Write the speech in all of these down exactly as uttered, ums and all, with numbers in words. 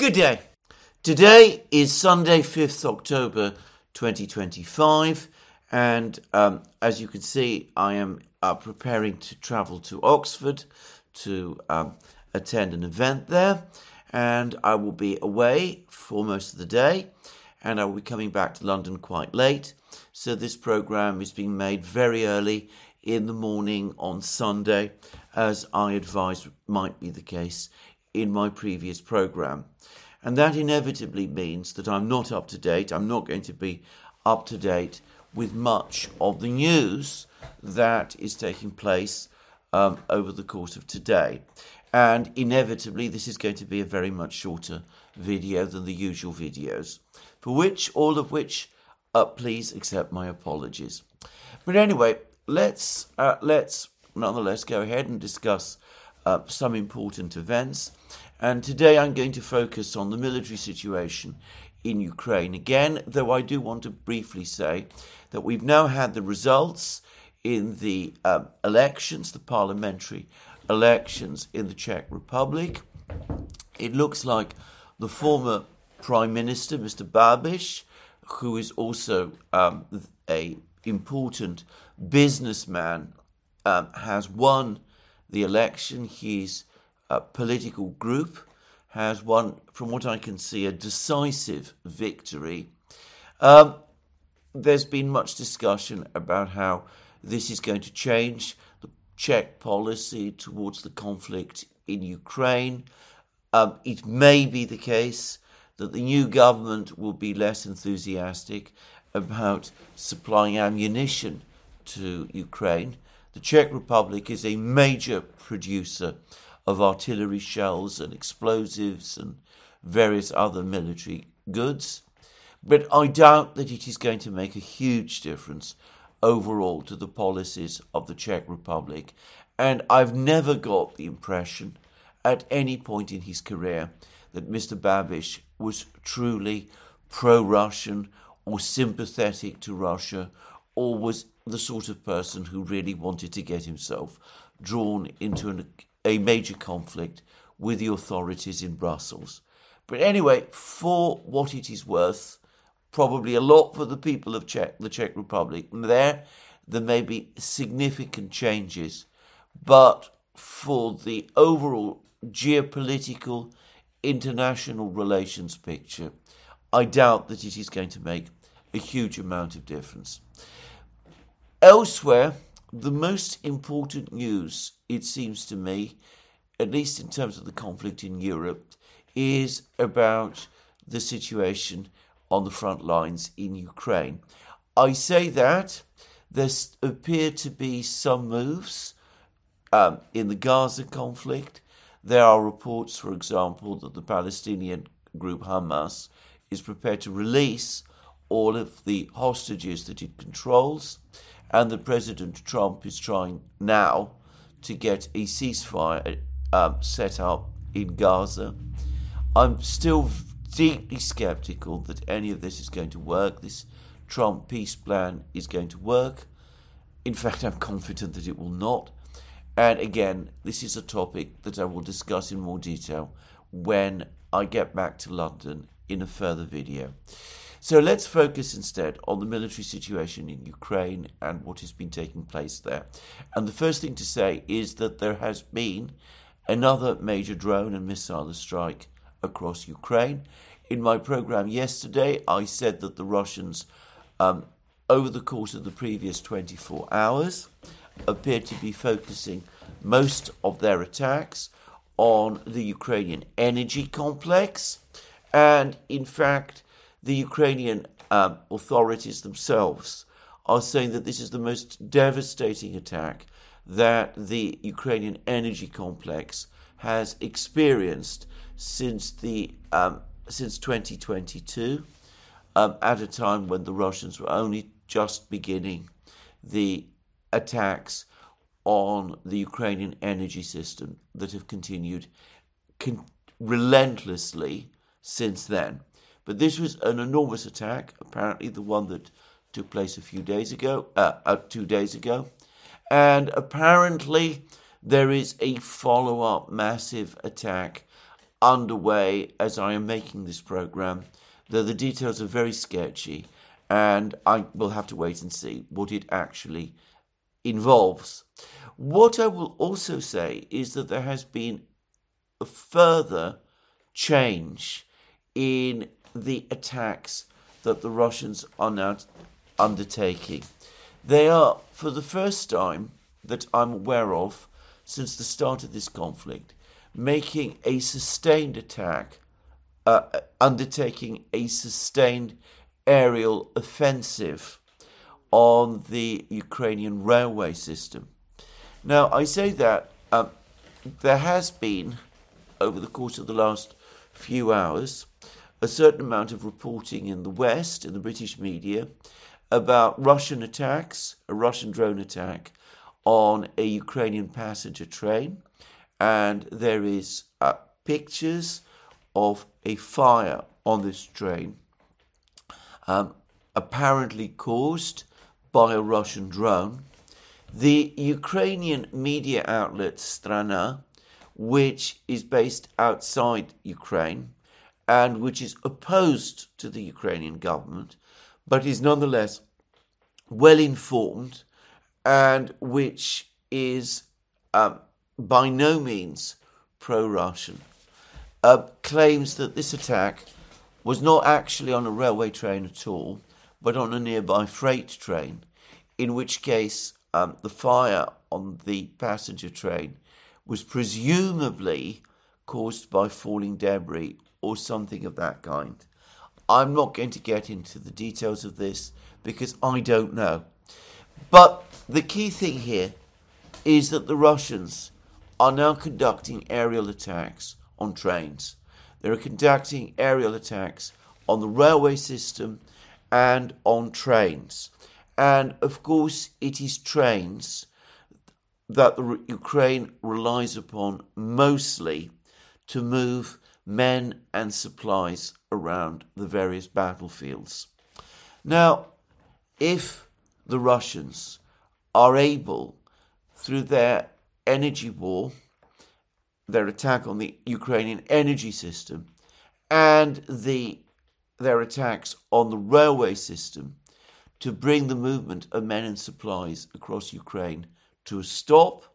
Good day. Today is Sunday, fifth of October twenty twenty-five, and um, as you can see, I am uh, preparing to travel to Oxford to um, attend an event there, and I will be away for most of the day, and I will be coming back to London quite late, so this programme is being made very early in the morning on Sunday, as I advised might be the case in my previous programme. And that inevitably means that I'm not up to date. I'm not going to be up to date with much of the news that is taking place um, over the course of today. And inevitably, this is going to be a very much shorter video than the usual videos, for which, all of which, uh, please accept my apologies. But anyway, let's uh, let's nonetheless go ahead and discuss uh, some important events. And today I'm going to focus on the military situation in Ukraine again, though I do want to briefly say that we've now had the results in the um, elections, the parliamentary elections in the Czech Republic. It looks like the former Prime Minister, Mister Babiš, who is also um, a important businessman, um, has won the election. He's a political group has won, from what I can see, a decisive victory. Um, there's been much discussion about how this is going to change the Czech policy towards the conflict in Ukraine. Um, it may be the case that the new government will be less enthusiastic about supplying ammunition to Ukraine. The Czech Republic is a major producer of artillery shells and explosives and various other military goods. But I doubt that it is going to make a huge difference overall to the policies of the Czech Republic. And I've never got the impression at any point in his career that Mister Babiš was truly pro-Russian or sympathetic to Russia, or was the sort of person who really wanted to get himself drawn into an a major conflict with the authorities in Brussels. But anyway, for what it is worth, probably a lot for the people of Czech, the Czech Republic. There, there may be significant changes, but for the overall geopolitical international relations picture, I doubt that it is going to make a huge amount of difference. Elsewhere, the most important news, it seems to me, at least in terms of the conflict in Europe, is about the situation on the front lines in Ukraine. I say that there appear to be some moves um, in the Gaza conflict. There are reports, for example, that the Palestinian group Hamas is prepared to release all of the hostages that it controls, and that President Trump is trying now to get a ceasefire um, set up in Gaza. I'm still deeply skeptical that any of this is going to work. This Trump peace plan is going to work. In fact, I'm confident that it will not. And again, this is a topic that I will discuss in more detail when I get back to London in a further video. So let's focus instead on the military situation in Ukraine and what has been taking place there. And the first thing to say is that there has been another major drone and missile strike across Ukraine. In my programme yesterday, I said that the Russians, um, over the course of the previous twenty-four hours, appeared to be focusing most of their attacks on the Ukrainian energy complex. And in fact, the Ukrainian um, authorities themselves are saying that this is the most devastating attack that the Ukrainian energy complex has experienced since the um, since twenty twenty-two, um, at a time when the Russians were only just beginning the attacks on the Ukrainian energy system that have continued con- relentlessly since then. But this was an enormous attack, apparently the one that took place a few days ago, uh, uh, two days ago. And apparently there is a follow-up massive attack underway as I am making this program, though the details are very sketchy, and I will have to wait and see what it actually involves. What I will also say is that there has been a further change in the attacks that the Russians are now undertaking. They are, for the first time that I'm aware of since the start of this conflict, making a sustained attack, uh, undertaking a sustained aerial offensive on the Ukrainian railway system. Now, I say that um, there has been, over the course of the last few hours, a certain amount of reporting in the West, in the British media, about Russian attacks, a Russian drone attack on a Ukrainian passenger train. And there is uh, pictures of a fire on this train, um, apparently caused by a Russian drone. The Ukrainian media outlet Strana, which is based outside Ukraine and which is opposed to the Ukrainian government, but is nonetheless well informed and which is um, by no means pro-Russian, uh, claims that this attack was not actually on a railway train at all, but on a nearby freight train, in which case um, the fire on the passenger train was presumably caused by falling debris or something of that kind. I'm not going to get into the details of this because I don't know. But the key thing here is that the Russians are now conducting aerial attacks on trains. They're conducting aerial attacks on the railway system and on trains. And of course, it is trains that the Ukraine relies upon mostly to move men and supplies around the various battlefields. Now, if the Russians are able, through their energy war, their attack on the Ukrainian energy system, and the their attacks on the railway system, to bring the movement of men and supplies across Ukraine to a stop,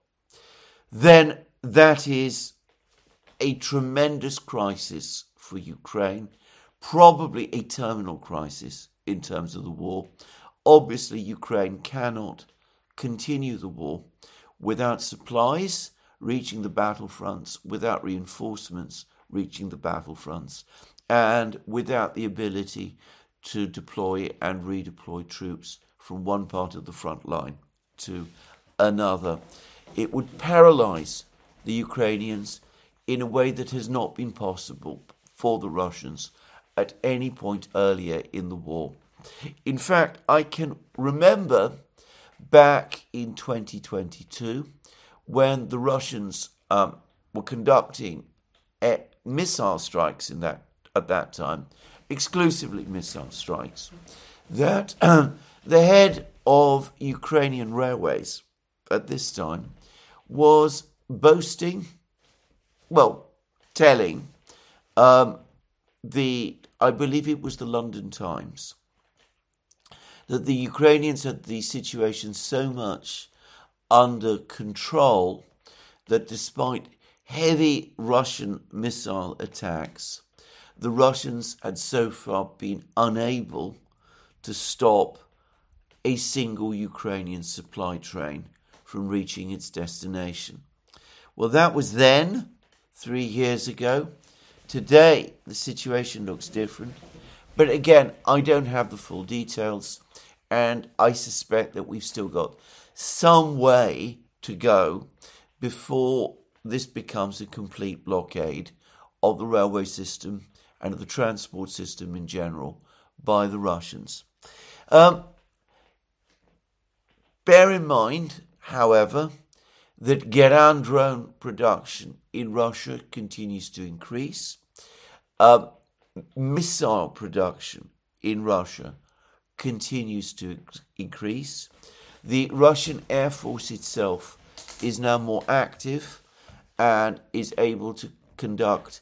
then that is a tremendous crisis for Ukraine, probably a terminal crisis in terms of the war. Obviously, Ukraine cannot continue the war without supplies reaching the battlefronts, without reinforcements reaching the battlefronts, and without the ability to deploy and redeploy troops from one part of the front line to another. It would paralyze the Ukrainians in a way that has not been possible for the Russians at any point earlier in the war. In fact, I can remember back in twenty twenty-two when the Russians um, were conducting uh, missile strikes in that at that time, exclusively missile strikes, that um, the head of Ukrainian Railways at this time was boasting, well, telling um, the, I believe it was the London Times, that the Ukrainians had the situation so much under control that despite heavy Russian missile attacks, the Russians had so far been unable to stop a single Ukrainian supply train from reaching its destination. Well, that was then, three years ago. Today, the situation looks different. But again, I don't have the full details, and I suspect that we've still got some way to go before this becomes a complete blockade of the railway system and of the transport system in general by the Russians. Um, bear in mind, however, that Geran drone production in Russia continues to increase. Uh, missile production in Russia continues to increase. The Russian Air Force itself is now more active and is able to conduct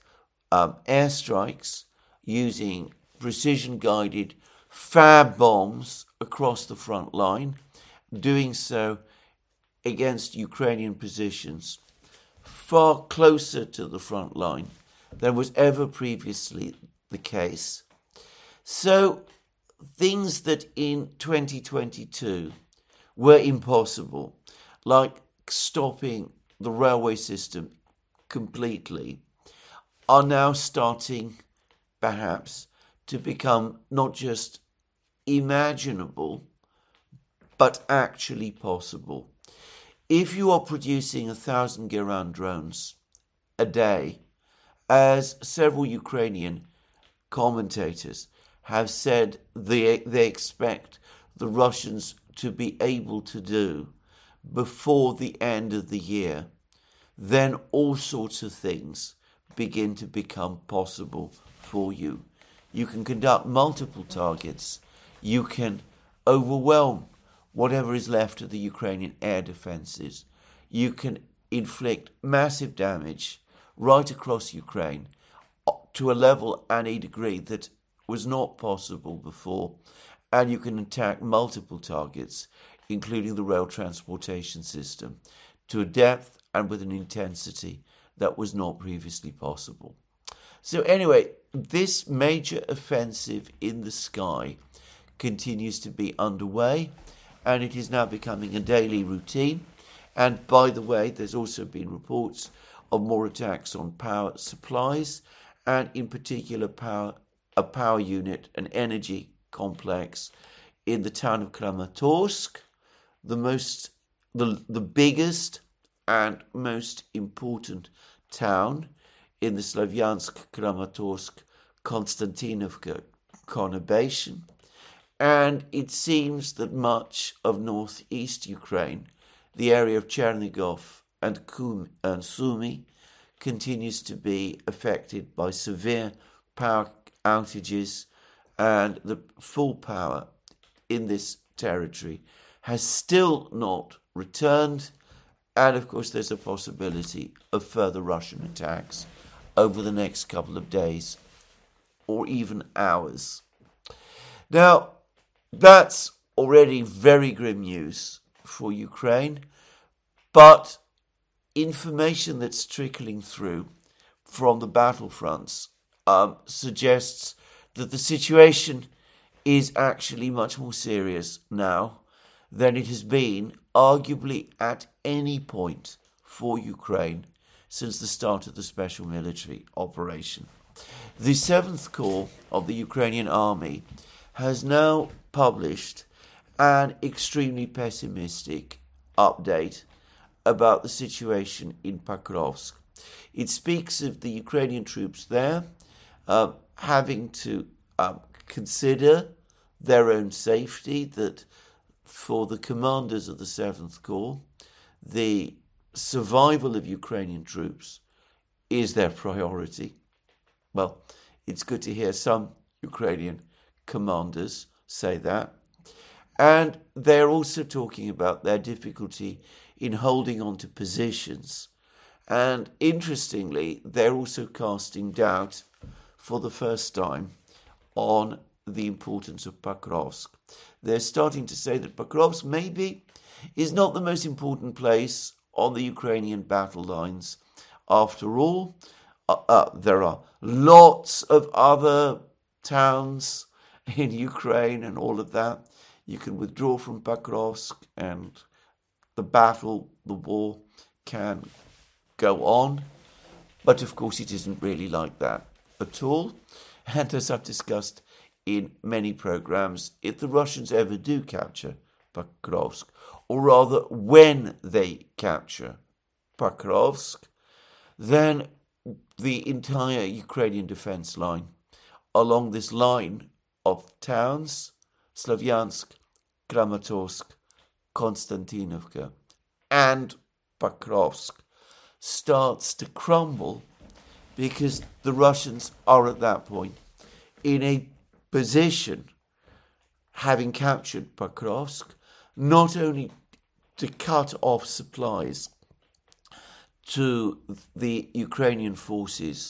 um, airstrikes using precision-guided fab bombs across the front line, doing so against Ukrainian positions far closer to the front line than was ever previously the case. So things that in twenty twenty-two were impossible, like stopping the railway system completely, are now starting perhaps to become not just imaginable, but actually possible. If you are producing a thousand Geran drones a day, as several Ukrainian commentators have said they, they expect the Russians to be able to do before the end of the year, then all sorts of things begin to become possible for you. You can conduct multiple targets. You can overwhelm whatever is left of the Ukrainian air defenses. You can inflict massive damage right across Ukraine to a level and a degree that was not possible before. And you can attack multiple targets, including the rail transportation system, to a depth and with an intensity that was not previously possible. So anyway, this major offensive in the sky continues to be underway, and it is now becoming a daily routine. And by the way, there's also been reports of more attacks on power supplies, and in particular power, a power unit, an energy complex in the town of Kramatorsk, the most, the, the biggest and most important town in the Slavyansk-Kramatorsk-Konstantinovka conurbation. And it seems that much of northeast Ukraine, the area of Chernigov and, Kum- and Sumy, continues to be affected by severe power outages, and the full power in this territory has still not returned. And of course, there's a possibility of further Russian attacks over the next couple of days or even hours. Now, that's already very grim news for Ukraine, but information that's trickling through from the battlefronts um, suggests that the situation is actually much more serious now than it has been, arguably at any point for Ukraine since the start of the special military operation. The seventh Corps of the Ukrainian Army has now published an extremely pessimistic update about the situation in Pakrovsk. It speaks of the Ukrainian troops there uh, having to um, consider their own safety, that for the commanders of the seventh Corps, the survival of Ukrainian troops is their priority. Well, it's good to hear some Ukrainian commanders say that. And they're also talking about their difficulty in holding on to positions. And interestingly, they're also casting doubt for the first time on the importance of Pakrovsk. They're starting to say that Pakrovsk maybe is not the most important place on the Ukrainian battle lines. After all, uh, uh, there are lots of other towns in Ukraine and all of that. You can withdraw from Pakrovsk and the battle, the war can go on. But of course it isn't really like that at all. And as I've discussed in many programs, if the Russians ever do capture Pakrovsk, or rather when they capture Pakrovsk, then the entire Ukrainian defense line along this line of towns, Slavyansk, Kramatorsk, Konstantinovka, and Pakrovsk, starts to crumble, because the Russians are at that point in a position, having captured Pakrovsk, not only to cut off supplies to the Ukrainian forces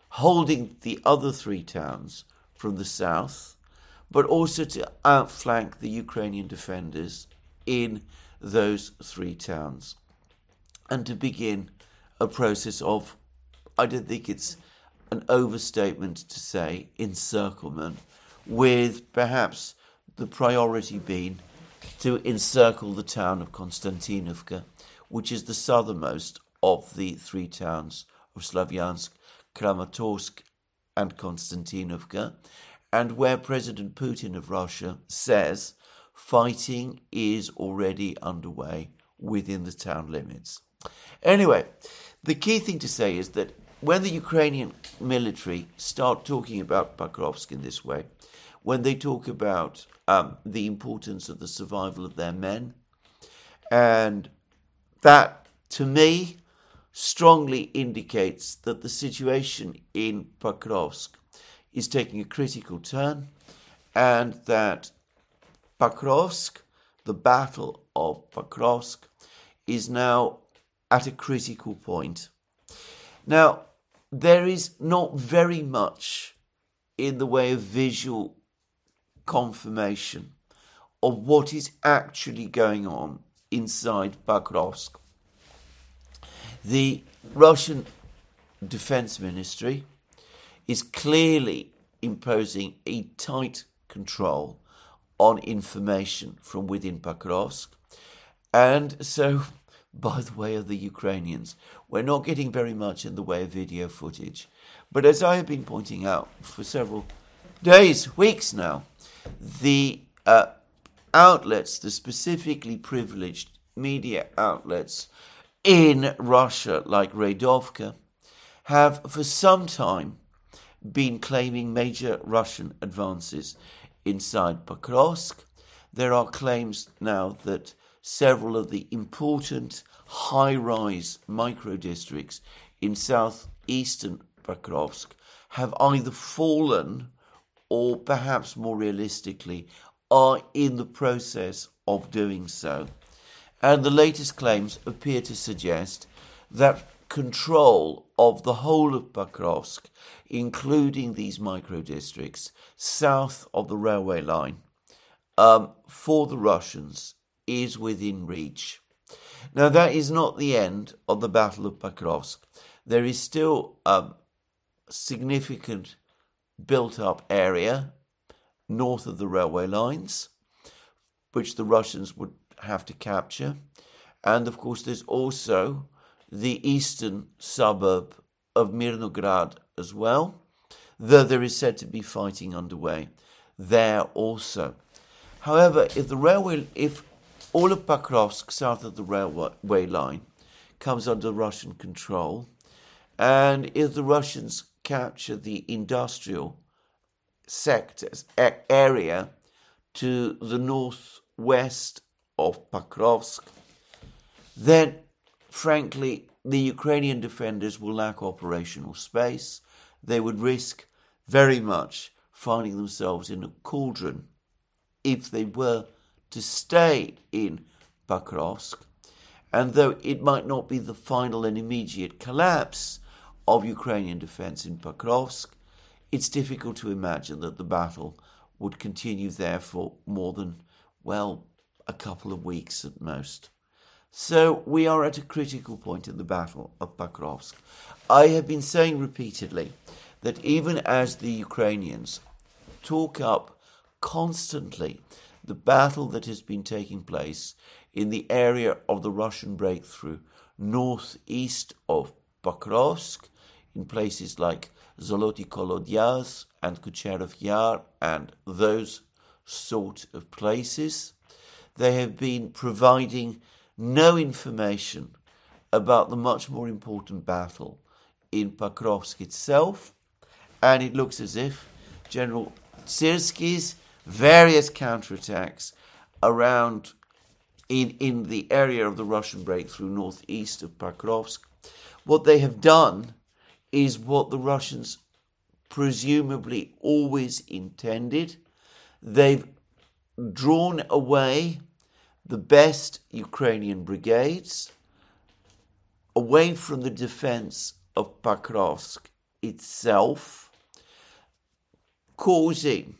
holding the other three towns from the south, but also to outflank the Ukrainian defenders in those three towns, and to begin a process of, I don't think it's an overstatement to say, encirclement, with perhaps the priority being to encircle the town of Konstantinovka, which is the southernmost of the three towns of Slavyansk, Kramatorsk and Konstantinovka, and where President Putin of Russia says fighting is already underway within the town limits. Anyway, the key thing to say is that when the Ukrainian military start talking about Pokrovsk in this way, when they talk about um, the importance of the survival of their men, and that, to me, strongly indicates that the situation in Pokrovsk is taking a critical turn, and that Pokrovsk, the Battle of Pokrovsk, is now at a critical point. Now, there is not very much in the way of visual confirmation of what is actually going on inside Pokrovsk. The Russian Defense Ministry is clearly imposing a tight control on information from within Pokrovsk. And so, by the way of the Ukrainians, we're not getting very much in the way of video footage. But as I have been pointing out for several days, weeks now, the uh, outlets, the specifically privileged media outlets in Russia, like Radovka, have for some time been claiming major Russian advances inside Pokrovsk. There are claims now that several of the important high-rise micro-districts in southeastern Pokrovsk have either fallen or, perhaps more realistically, are in the process of doing so. And the latest claims appear to suggest that control of the whole of Pokrovsk, including these micro-districts south of the railway line, um, for the Russians is within reach. Now, that is not the end of the Battle of Pokrovsk. There is still a significant built-up area north of the railway lines, which the Russians would have to capture. And, of course, there's also the eastern suburb of Mirnograd as well, though there is said to be fighting underway there also. However, if the railway, if all of Pokrovsk south of the railway line comes under Russian control, and if the Russians capture the industrial sectors area to the northwest of Pokrovsk, then, frankly, the Ukrainian defenders will lack operational space. They would risk very much finding themselves in a cauldron if they were to stay in Pokrovsk. And though it might not be the final and immediate collapse of Ukrainian defense in Pokrovsk, it's difficult to imagine that the battle would continue there for more than, well, a couple of weeks at most. So we are at a critical point in the Battle of Pokrovsk. I have been saying repeatedly that even as the Ukrainians talk up constantly the battle that has been taking place in the area of the Russian breakthrough northeast of Pokrovsk, in places like Zoloty Kolodyaz and Kucherov Yar and those sort of places, they have been providing no information about the much more important battle in Pokrovsk itself, and it looks as if General Syrsky's various counterattacks around in, in the area of the Russian breakthrough northeast of Pokrovsk, what they have done is what the Russians presumably always intended. They've drawn away the best Ukrainian brigades away from the defense of Pokrovsk itself, causing,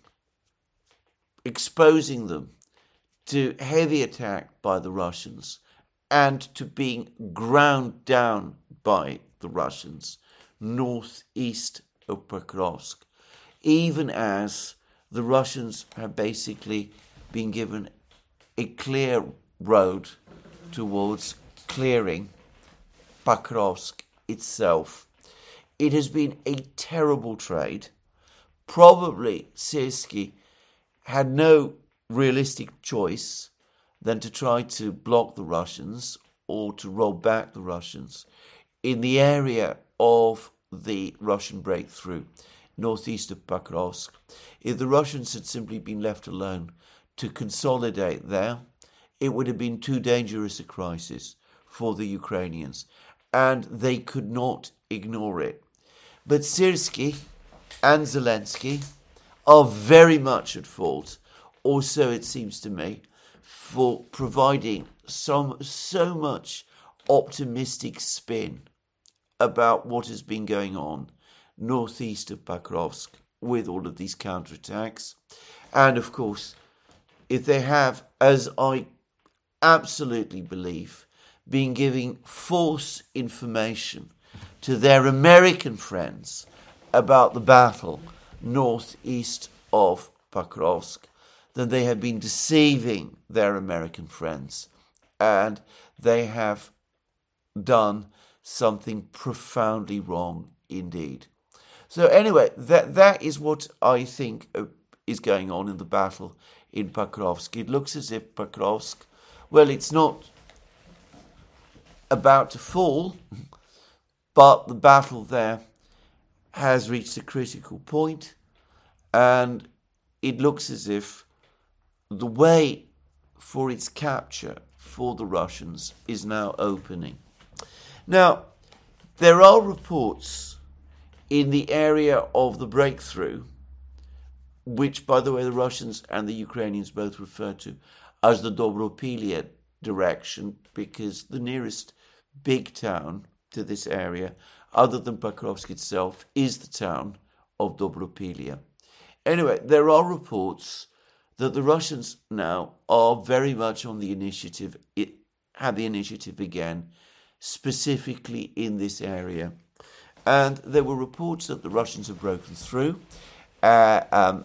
exposing them to heavy attack by the Russians and to being ground down by the Russians northeast of Pokrovsk, even as the Russians have basically been given a clear road towards clearing Pokrovsk itself. It has been a terrible trade. Probably Syrskyi had no realistic choice than to try to block the Russians or to roll back the Russians in the area of the Russian breakthrough northeast of Pokrovsk. If the Russians had simply been left alone to consolidate there, it would have been too dangerous a crisis for the Ukrainians, and they could not ignore it. But Syrskyi and Zelensky are very much at fault, also it seems to me, for providing some so much optimistic spin about what has been going on northeast of Pokrovsk with all of these counterattacks. And of course, if they have, as I absolutely believe, been giving false information to their American friends about the battle northeast of Pokrovsk, then they have been deceiving their American friends, and they have done something profoundly wrong indeed. So anyway, that that is what I think uh, is going on in the battle in Pokrovsk. It looks as if Pokrovsk, well, it's not about to fall, but the battle there has reached a critical point, and it looks as if the way for its capture for the Russians is now opening. Now, there are reports in the area of the breakthrough, which, by the way, the Russians and the Ukrainians both refer to as the Dobropilia direction, because the nearest big town to this area, other than Pokrovsk itself, is the town of Dobropilia. Anyway, there are reports that the Russians now are very much on the initiative, it, have the initiative again, specifically in this area. And there were reports that the Russians have broken through uh, um,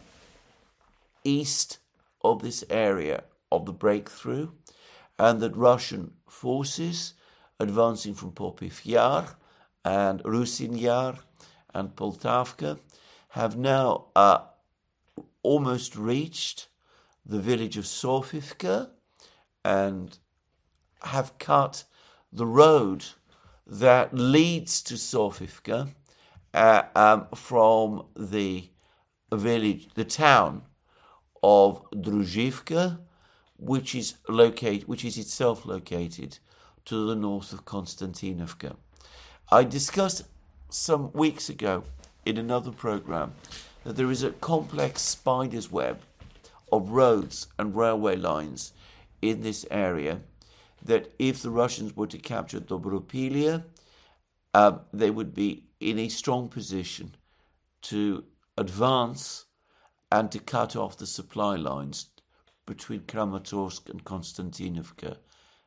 east of this area of the breakthrough, and that Russian forces advancing from Popiv Yar and Rusin Yar and Poltavka have now uh, almost reached the village of Sofivka and have cut the road that leads to Sofivka uh, um, from the village, the town of Druzhivka, which is located, which is itself located to the north of Konstantinovka. I discussed some weeks ago in another program that there is a complex spider's web of roads and railway lines in this area, that if the Russians were to capture Dobropilia, uh, they would be in a strong position to advance and to cut off the supply lines between Kramatorsk and Konstantinovka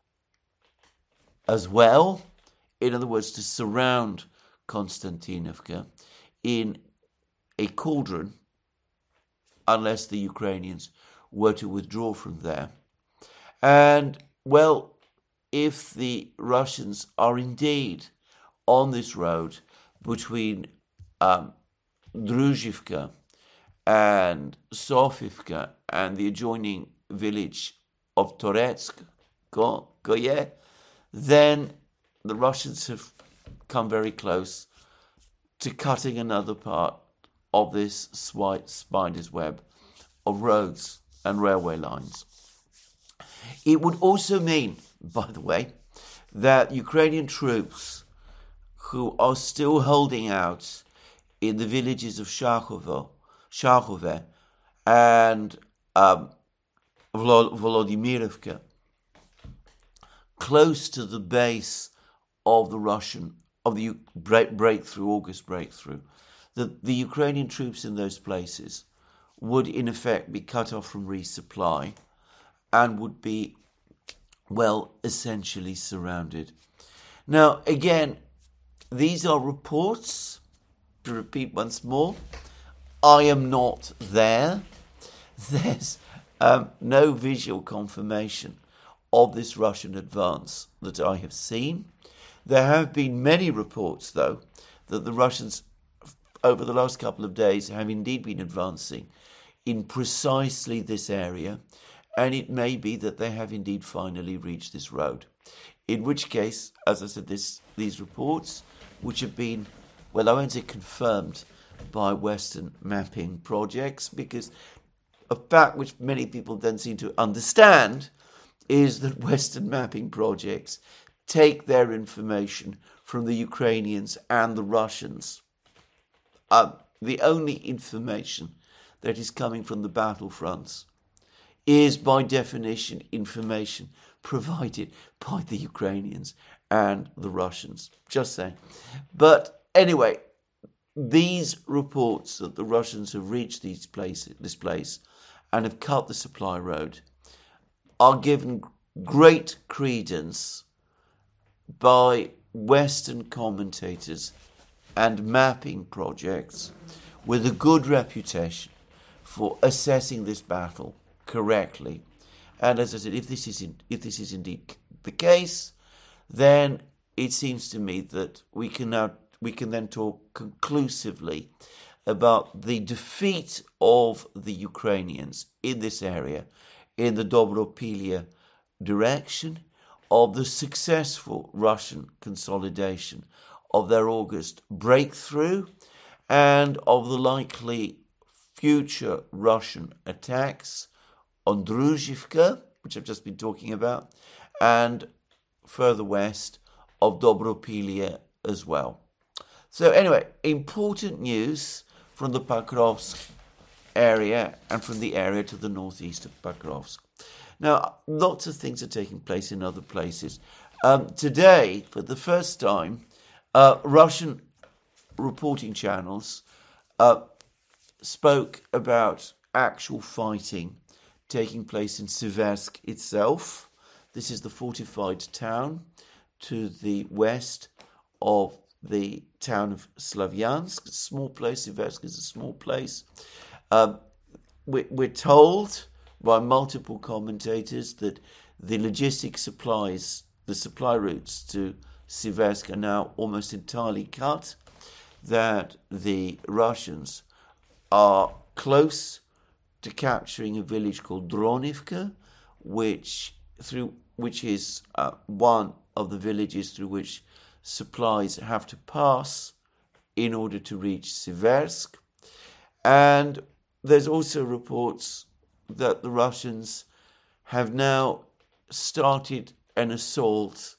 as well. In other words, to surround Konstantinovka in a cauldron unless the Ukrainians were to withdraw from there. And, well, if the Russians are indeed on this road between um, Druzhivka and Sofivka and the adjoining village of Toretsk, Goye, then the Russians have come very close to cutting another part of this spider's web of roads and railway lines. It would also mean, by the way, that Ukrainian troops who are still holding out in the villages of Shachove, Shachove and um, Volodymyrovka, close to the base of the Russian of the break, breakthrough, August breakthrough, that the Ukrainian troops in those places would in effect be cut off from resupply and would be, well, essentially surrounded. Now, again, these are reports, to repeat once more. I am not there. There's um, no visual confirmation of this Russian advance that I have seen. There have been many reports, though, that the Russians, over the last couple of days, have indeed been advancing in precisely this area, and it may be that they have indeed finally reached this road. In which case, as I said, this, these reports, which have been, well, I won't say confirmed by Western mapping projects, because a fact which many people then seem to understand is that Western mapping projects take their information from the Ukrainians and the Russians. Uh, the only information that is coming from the battlefronts is, by definition, information provided by the Ukrainians and the Russians. Just saying. But anyway, these reports that the Russians have reached these places, this place and have cut the supply road are given great credence by Western commentators and mapping projects with a good reputation for assessing this battle correctly. And as I said, if this is in, if this is indeed the case, then it seems to me that we can now we can then talk conclusively about the defeat of the Ukrainians in this area, in the Dobropilya direction, of the successful Russian consolidation of their August breakthrough, and of the likely future Russian attacks on Druzhivka, which I've just been talking about, and further west of Dobropilya as well. So anyway, important news from the Pokrovsk area and from the area to the northeast of Pokrovsk. Now, lots of things are taking place in other places. Um, today, for the first time, uh, Russian reporting channels uh, spoke about actual fighting taking place in Siversk itself. This is the fortified town to the west of the town of Slavyansk. It's a small place. Siversk is a small place. Um, we, we're told by multiple commentators that the logistic supplies, the supply routes to Siversk are now almost entirely cut, that the Russians are close to capturing a village called Dronivka, which through which is uh, one of the villages through which supplies have to pass in order to reach Siversk. And there's also reports that the Russians have now started an assault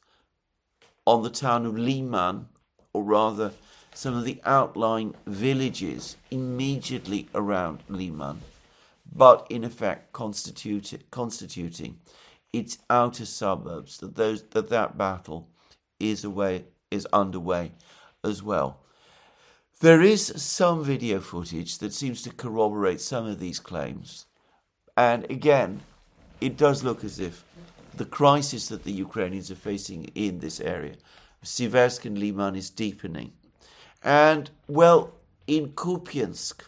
on the town of Liman, or rather some of the outlying villages immediately around Liman, but in effect constitute, constituting its outer suburbs, that those that that battle is away is underway as well. There is some video footage that seems to corroborate some of these claims. And again, it does look as if the crisis that the Ukrainians are facing in this area, Siversk and Liman, is deepening. And, well, in Kupiansk,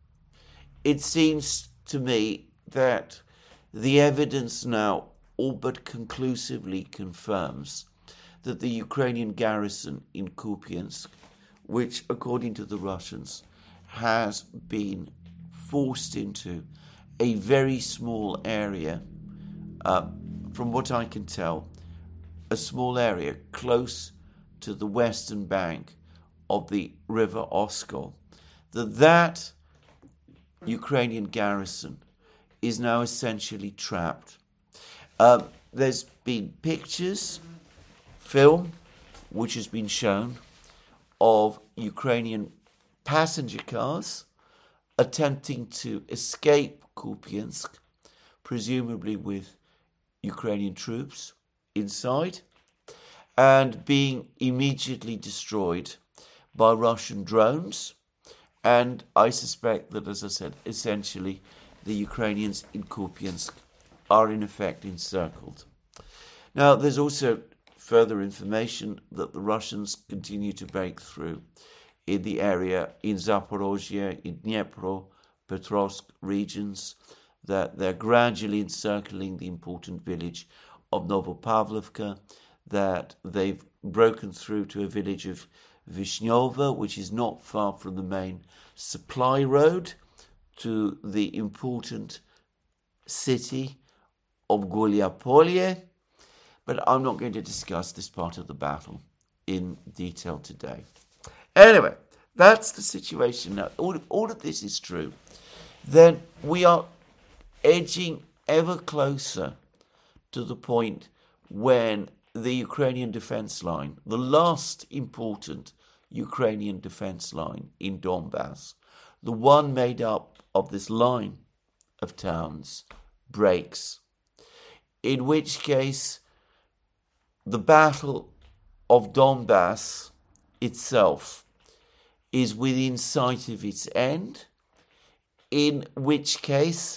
it seems to me that the evidence now all but conclusively confirms that the Ukrainian garrison in Kupiansk, which, according to the Russians, has been forced into a very small area, uh, from what I can tell, a small area close to the western bank of the river Oskol, that that Ukrainian garrison is now essentially trapped. Um, there's been pictures, film, which has been shown of Ukrainian passenger cars attempting to escape Kupiansk, presumably with Ukrainian troops inside. and being immediately destroyed by Russian drones. And I suspect that, as I said, essentially the Ukrainians in Kupiansk are in effect encircled. Now, there's also further information that the Russians continue to break through in the area in Zaporozhye, in Dnipro, Petrovsk regions, that they're gradually encircling the important village of Novopavlovka, that they've broken through to a village of Vishnyovo, which is not far from the main supply road to the important city of Gulyapolye. But I'm not going to discuss this part of the battle in detail today. Anyway, that's the situation now. All of, all of this is true. Then we are edging ever closer to the point when the Ukrainian defense line, the last important Ukrainian defense line in Donbass, the one made up of this line of towns, breaks, in which case the Battle of Donbass itself is within sight of its end, in which case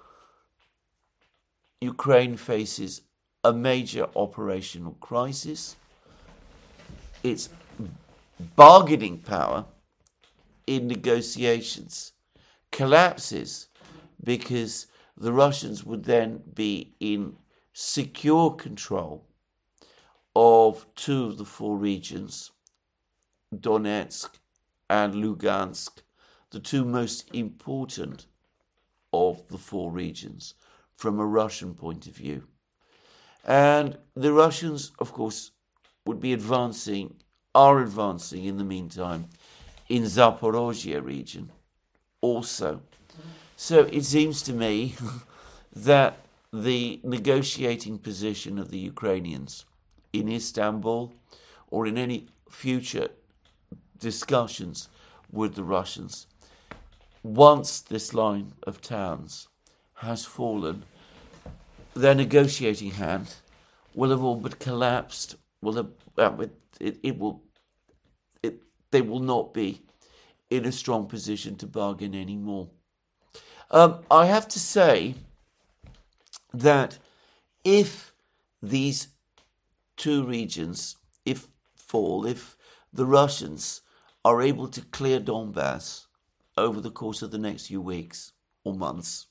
Ukraine faces a major operational crisis. Its bargaining power in negotiations collapses because the Russians would then be in secure control of two of the four regions, Donetsk and Lugansk, the two most important of the four regions from a Russian point of view. And the Russians, of course, would be advancing, are advancing in the meantime, in Zaporozhye region also. So it seems to me that the negotiating position of the Ukrainians in Istanbul or in any future discussions with the Russians, once this line of towns has fallen, their negotiating hand will have all but collapsed. Will have, uh, it, it will, it, they will not be in a strong position to bargain anymore. Um, I have to say that if these two regions, if fall, if the Russians are able to clear Donbass over the course of the next few weeks or months,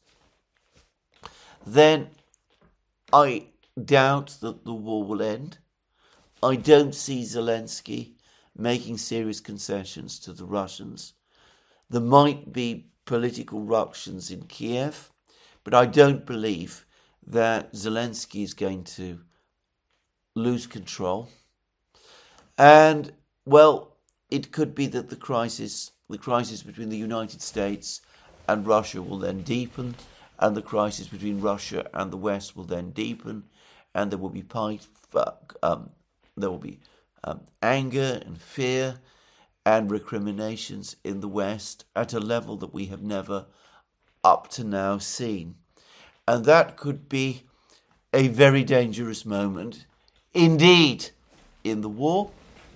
then I doubt that the war will end. I don't see Zelensky making serious concessions to the Russians. There might be political ructions in Kiev, but I don't believe that Zelensky is going to lose control. And, well, it could be that the crisis, the crisis between the United States and Russia will then deepen, and the crisis between Russia and the West will then deepen, and there will be um, there will be um, anger and fear and recriminations in the West at a level that we have never up to now seen. And that could be a very dangerous moment indeed in the war.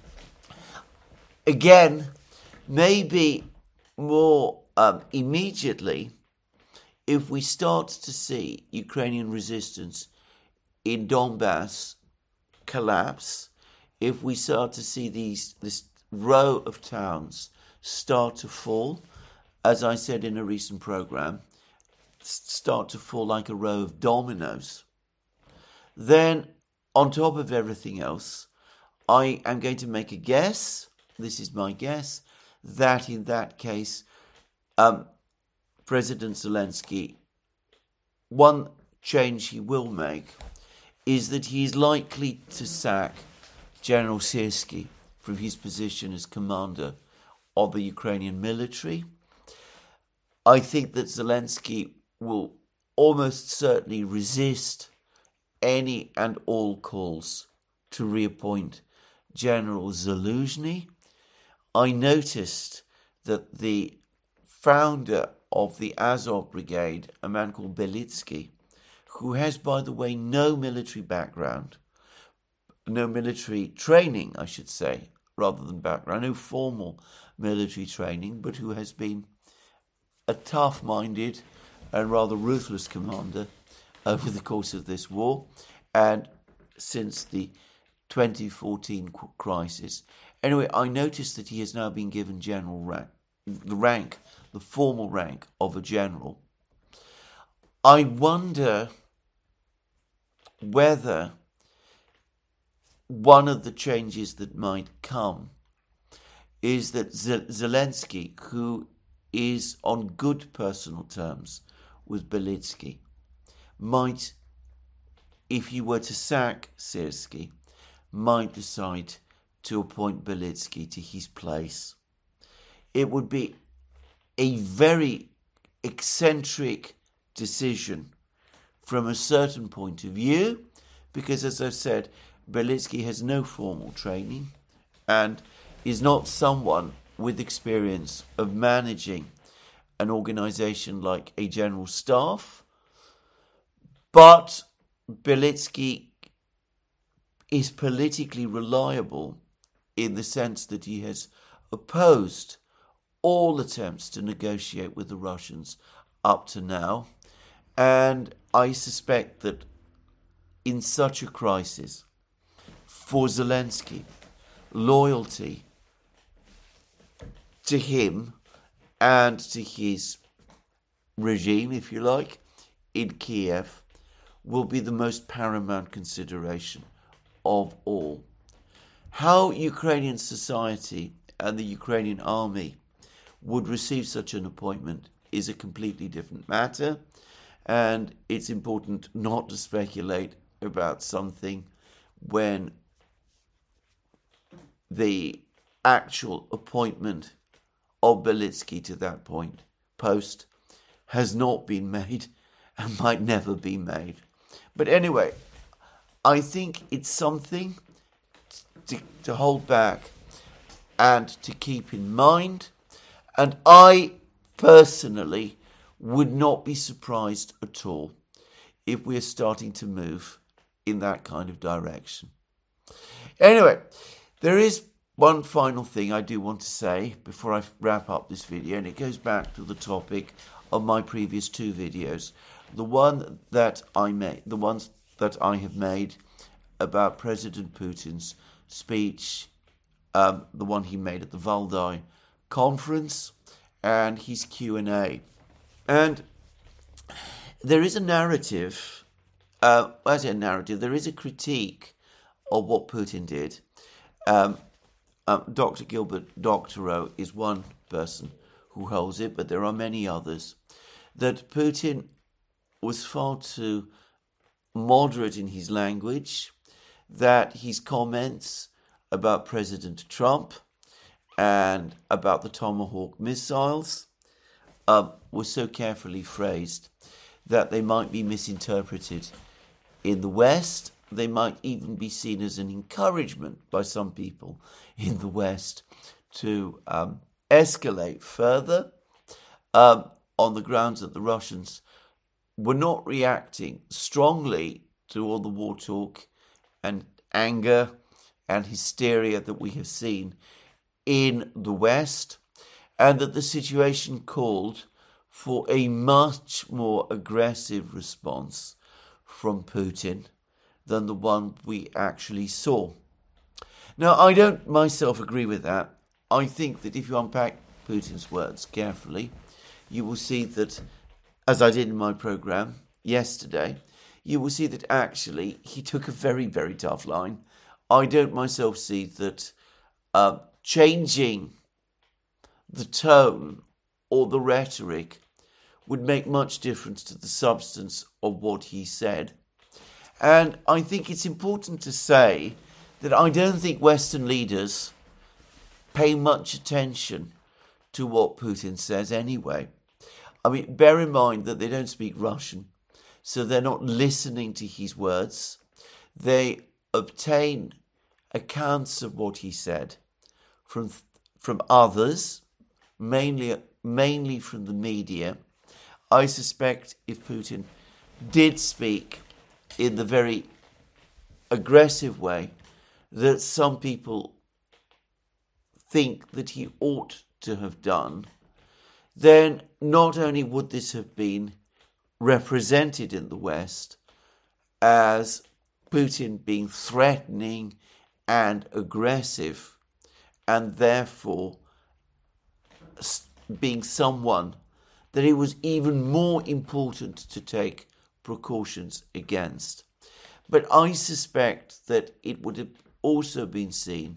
Again, maybe more um, immediately, if we start to see Ukrainian resistance in Donbass collapse, if we start to see these this row of towns start to fall, as I said in a recent program, start to fall like a row of dominoes, then on top of everything else, I am going to make a guess, this is my guess, that in that case, um, President Zelensky, one change he will make is that he is likely to sack General Syrskyi from his position as commander of the Ukrainian military. I think that Zelensky will almost certainly resist any and all calls to reappoint General Zaluzhny. I noticed that the founder of the Azov Brigade, a man called Belitsky, who has, by the way, no military background, no military training, I should say, rather than background, no formal military training, but who has been a tough-minded and rather ruthless commander over the course of this war and since the twenty fourteen crisis. Anyway, I noticed that he has now been given general rank, the rank, the formal rank of a general. I wonder whether one of the changes that might come is that Zelensky, who is on good personal terms with Belitsky, might, if he were to sack Syrskyi, might decide to appoint Belitsky to his place. It would be a very eccentric decision from a certain point of view, because, as I've said, Belitsky has no formal training and is not someone with experience of managing an organization like a general staff. But Belitsky is politically reliable in the sense that he has opposed all attempts to negotiate with the Russians up to now. And I suspect that in such a crisis, for Zelensky, loyalty to him and to his regime, if you like, in Kiev, will be the most paramount consideration of all. How Ukrainian society and the Ukrainian army would receive such an appointment is a completely different matter, and it's important not to speculate about something when the actual appointment of Belitsky to that point, post, has not been made and might never be made. But anyway, I think it's something to, to hold back and to keep in mind. And I personally would not be surprised at all if we're starting to move in that kind of direction. Anyway, there is one final thing I do want to say before I wrap up this video, and it goes back to the topic of my previous two videos. The one that I made, the ones that I have made about President Putin's speech, um, the one he made at the Valdai conference, and his Q and A. And there is a narrative, uh, I say a narrative, there is a critique of what Putin did. Um, um, Doctor Gilbert Doctorow is one person who holds it, but there are many others, that Putin was far too moderate in his language, that his comments about President Trump and about the Tomahawk missiles uh, were so carefully phrased that they might be misinterpreted in the West. They might even be seen as an encouragement by some people in the West to um, escalate further um, on the grounds that the Russians were not reacting strongly to all the war talk and anger and hysteria that we have seen in the West, and that the situation called for a much more aggressive response from Putin than the one we actually saw. Now, I don't myself agree with that. I think that if you unpack Putin's words carefully, you will see that, as I did in my program yesterday, you will see that actually he took a very, very tough line. I don't myself see that uh, changing the tone or the rhetoric would make much difference to the substance of what he said. And I think it's important to say that I don't think Western leaders pay much attention to what Putin says anyway. I mean, bear in mind that they don't speak Russian, so they're not listening to his words. They obtain accounts of what he said from from others, mainly mainly from the media. I suspect if Putin did speak in the very aggressive way that some people think that he ought to have done, then not only would this have been represented in the West as Putin being threatening and aggressive, and therefore being someone that it was even more important to take precautions against. But I suspect that it would have also been seen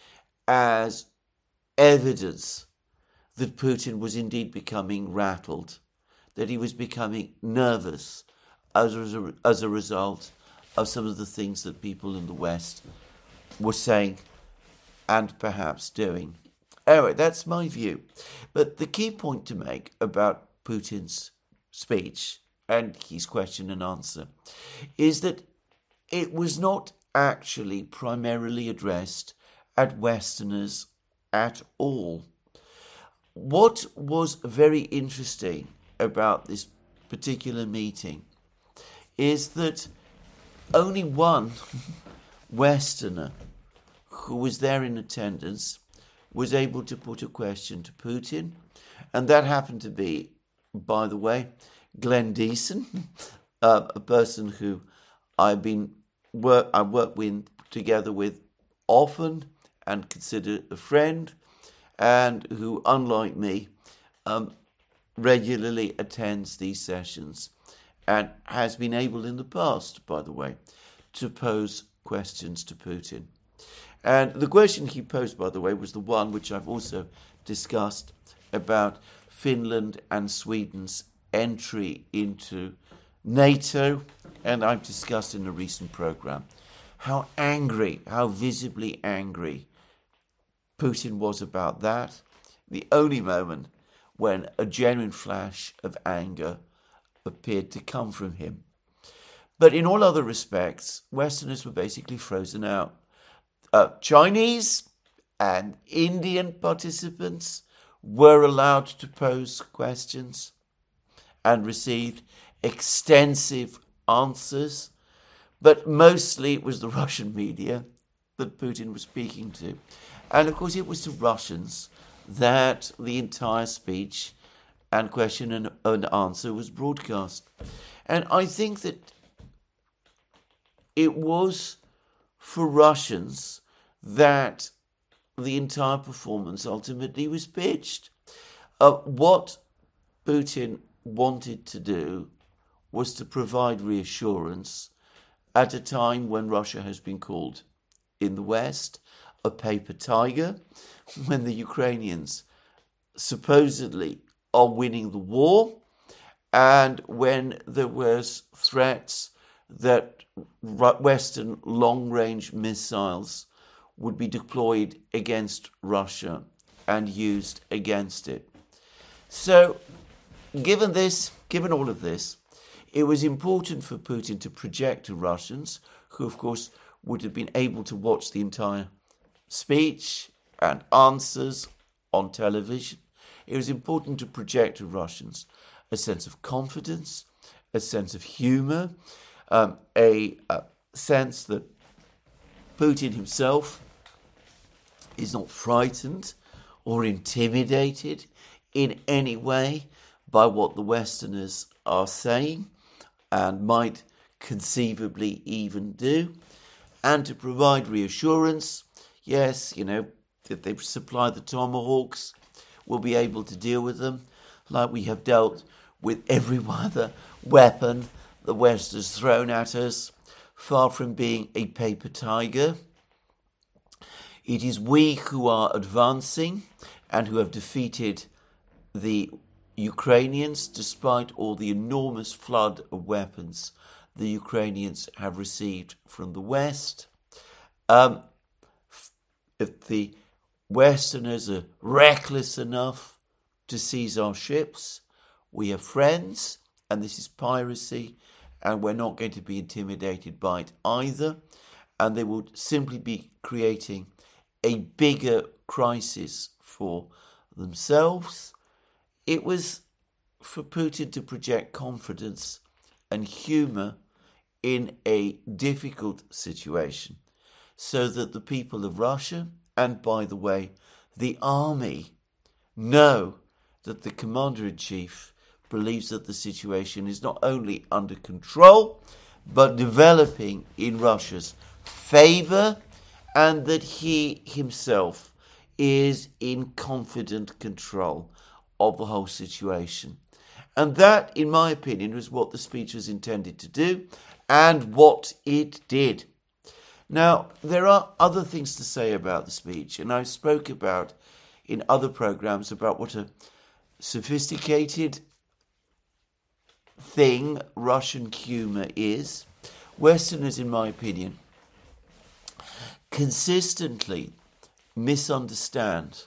as evidence that Putin was indeed becoming rattled, that he was becoming nervous as a, as a result of some of the things that people in the West were saying and perhaps doing. Anyway, that's my view. But the key point to make about Putin's speech and his question and answer is that it was not actually primarily addressed at Westerners at all. What was very interesting about this particular meeting is that only one Westerner who was there in attendance was able to put a question to Putin, and that happened to be, by the way, Glenn Deason, uh, a person who I've been work I work with together with often and consider a friend, and who, unlike me, um, regularly attends these sessions and has been able in the past, by the way, to pose questions to Putin. And the question he posed, by the way, was the one which I've also discussed about Finland and Sweden's entry into NATO, and I've discussed in a recent program how angry, how visibly angry Putin was about that. The only moment when a genuine flash of anger appeared to come from him. But in all other respects, Westerners were basically frozen out. Uh, Chinese and Indian participants were allowed to pose questions and received extensive answers, but mostly it was the Russian media that Putin was speaking to. And of course it was to Russians that the entire speech and question and, and answer was broadcast. And I think that it was for Russians that the entire performance ultimately was pitched. Uh, what Putin wanted to do was to provide reassurance at a time when Russia has been called, in the West, a paper tiger, when the Ukrainians supposedly are winning the war, and when there was threats that Western long-range missiles would be deployed against Russia and used against it. So, given this, given all of this, it was important for Putin to project to Russians, who of course would have been able to watch the entire speech and answers on television. It was important to project to Russians a sense of confidence, a sense of humour, um, a, a sense that Putin himself is not frightened or intimidated in any way by what the Westerners are saying and might conceivably even do, and to provide reassurance. Yes, you know, if they supply the Tomahawks, we'll be able to deal with them like we have dealt with every other weapon the West has thrown at us, far from being a paper tiger. It is we who are advancing and who have defeated the Ukrainians, despite all the enormous flood of weapons the Ukrainians have received from the West. Um, if the Westerners are reckless enough to seize our ships, we have friends, and this is piracy, and we're not going to be intimidated by it either, and they will simply be creating a bigger crisis for themselves. It was for Putin to project confidence and humour in a difficult situation. so that the people of Russia, and by the way, the army, know that the commander-in-chief believes that the situation is not only under control, but developing in Russia's favour, and that he himself is in confident control of the whole situation. And that, in my opinion, was what the speech was intended to do, and what it did. Now, there are other things to say about the speech, and I spoke about in other programs about what a sophisticated thing Russian humour is. Westerners, in my opinion, consistently misunderstand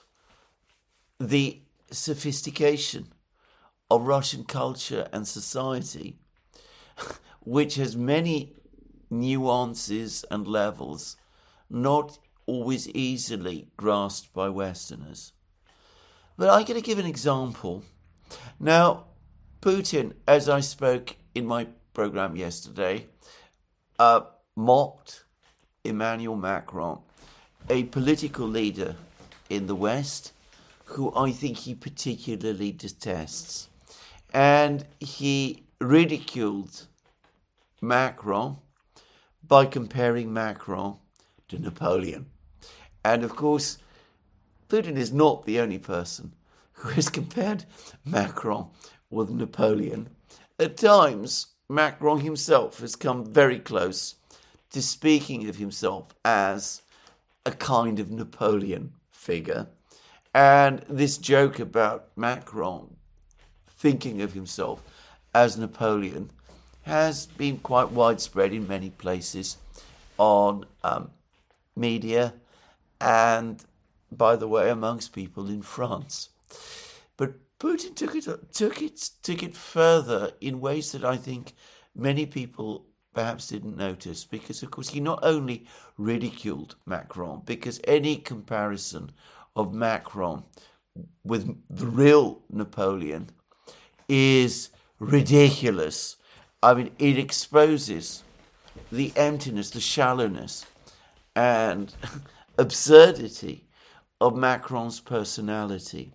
the sophistication of Russian culture and society, which has many nuances and levels not always easily grasped by Westerners. But I'm going to give an example. Now, Putin, as I spoke in my program yesterday, uh, mocked Emmanuel Macron, a political leader in the West, who I think he particularly detests. And he ridiculed Macron by comparing Macron to Napoleon. And of course, Putin is not the only person who has compared Macron with Napoleon. At times, Macron himself has come very close to speaking of himself as a kind of Napoleon figure. And this joke about Macron thinking of himself as Napoleon has been quite widespread in many places on um, media and, by the way, amongst people in France. But Putin took it took it took it further in ways that I think many people perhaps didn't notice, because of course he not only ridiculed Macron, because any comparison of Macron with the real Napoleon is ridiculous. I mean, it exposes the emptiness, the shallowness, and absurdity of Macron's personality.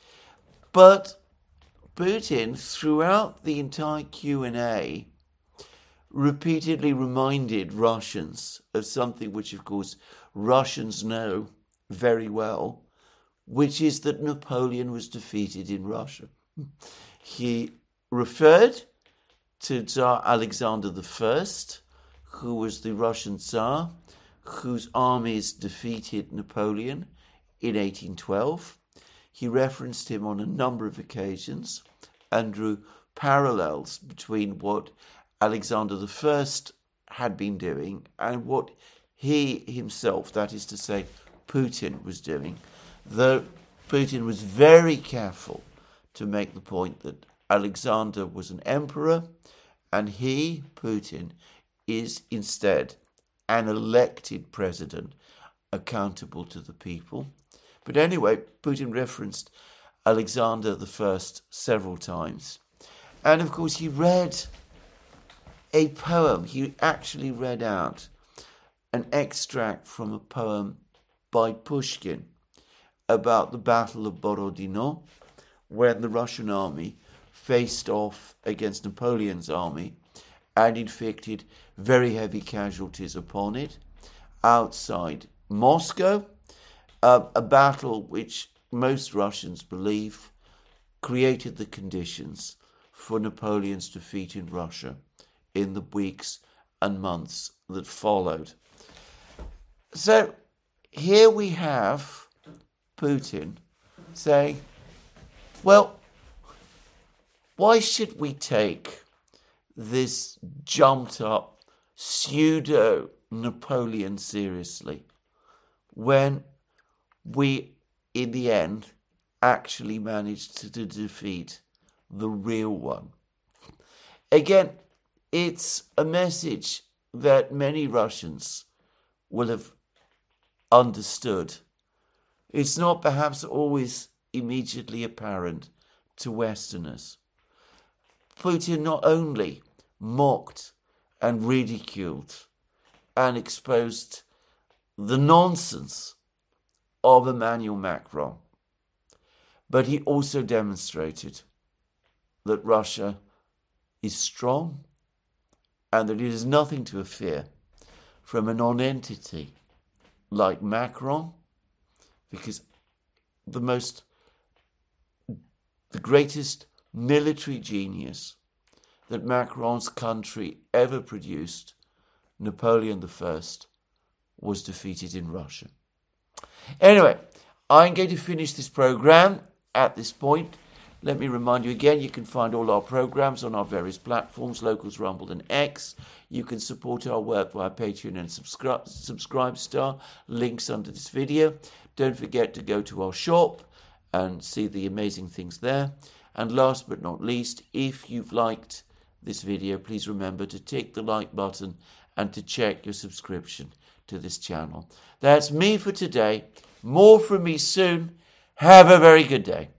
But Putin, throughout the entire Q and A, repeatedly reminded Russians of something which, of course, Russians know very well, which is that Napoleon was defeated in Russia. He referred to Tsar Alexander the First, who was the Russian Tsar, whose armies defeated Napoleon in eighteen twelve. He referenced him on a number of occasions and drew parallels between what Alexander the First had been doing and what he himself, that is to say, Putin, was doing, though Putin was very careful to make the point that Alexander was an emperor and he, Putin, is instead an elected president accountable to the people. But anyway, Putin referenced Alexander the First several times. And of course, he read a poem. He actually read out an extract from a poem by Pushkin about the Battle of Borodino, when the Russian army faced off against Napoleon's army and inflicted very heavy casualties upon it outside Moscow, uh, a battle which most Russians believe created the conditions for Napoleon's defeat in Russia in the weeks and months that followed. So here we have Putin saying, well, why should we take this jumped up pseudo-Napoleon seriously when we, in the end, actually managed to, to defeat the real one? Again, it's a message that many Russians will have understood. It's not perhaps always immediately apparent to Westerners. Putin not only mocked and ridiculed and exposed the nonsense of Emmanuel Macron, but he also demonstrated that Russia is strong and that it is nothing to fear from a non-entity like Macron, because the most, the greatest military genius that Macron's country ever produced, Napoleon the First, was defeated in Russia. Anyway, I'm going to finish this program at this point. Let me remind you again, you can find all our programs on our various platforms, Locals, Rumble and X. You can support our work via Patreon and subscribe, subscribe star. Links under this video. Don't forget to go to our shop and see the amazing things there. And last but not least, if you've liked this video, please remember to tick the like button and to check your subscription to this channel. That's me for today. More from me soon. Have a very good day.